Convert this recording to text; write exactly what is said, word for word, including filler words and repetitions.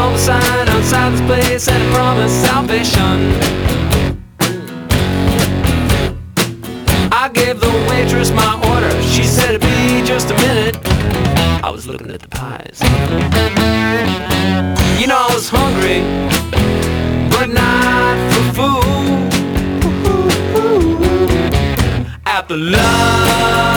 saw the sign outside this place and it promised salvation. I gave the waitress my order. She said it'd be just a minute. I was looking at the pies. You know I was hungry, but not for food. After love